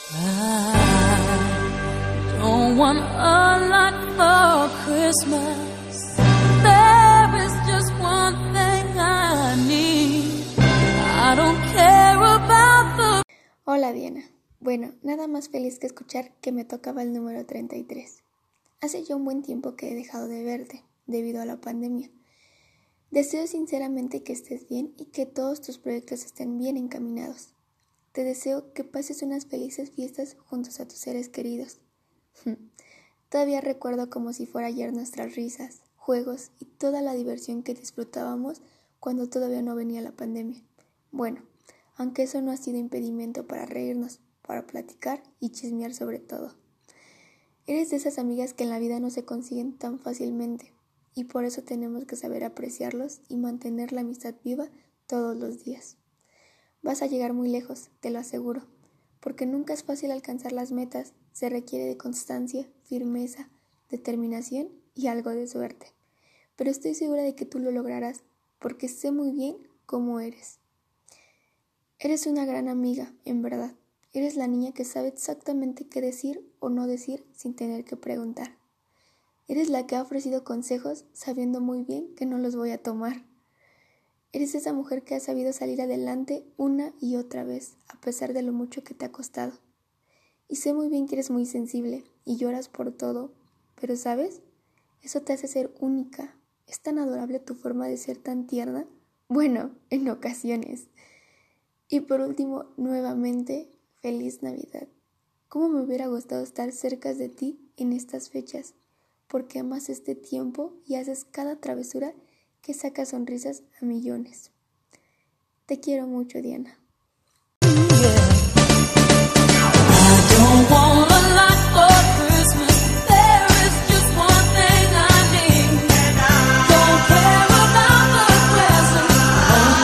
I don't want a lot for Christmas. There is just one thing I need. I don't care about the... Hola Diana. Bueno, nada más feliz que escuchar que me tocaba el número 33. Hace ya un buen tiempo que he dejado de verte debido a la pandemia. Deseo sinceramente que estés bien y que todos tus proyectos estén bien encaminados. Te deseo que pases unas felices fiestas juntos a tus seres queridos. Todavía recuerdo como si fuera ayer nuestras risas, juegos y toda la diversión que disfrutábamos cuando todavía no venía la pandemia. Bueno, aunque eso no ha sido impedimento para reírnos, para platicar y chismear sobre todo. Eres de esas amigas que en la vida no se consiguen tan fácilmente y por eso tenemos que saber apreciarlos y mantener la amistad viva todos los días. Vas a llegar muy lejos, te lo aseguro, porque nunca es fácil alcanzar las metas, se requiere de constancia, firmeza, determinación y algo de suerte. Pero estoy segura de que tú lo lograrás, porque sé muy bien cómo eres. Eres una gran amiga, en verdad. Eres la niña que sabe exactamente qué decir o no decir sin tener que preguntar. Eres la que ha ofrecido consejos sabiendo muy bien que no los voy a tomar. Eres esa mujer que ha sabido salir adelante una y otra vez, a pesar de lo mucho que te ha costado. Y sé muy bien que eres muy sensible y lloras por todo, pero ¿sabes? Eso te hace ser única. Es tan adorable tu forma de ser tan tierna. Bueno, en ocasiones. Y por último, nuevamente, feliz Navidad. ¿Cómo me hubiera gustado estar cerca de ti en estas fechas? Porque amas este tiempo y haces cada travesura que saca sonrisas a millones. Te quiero mucho, Diana.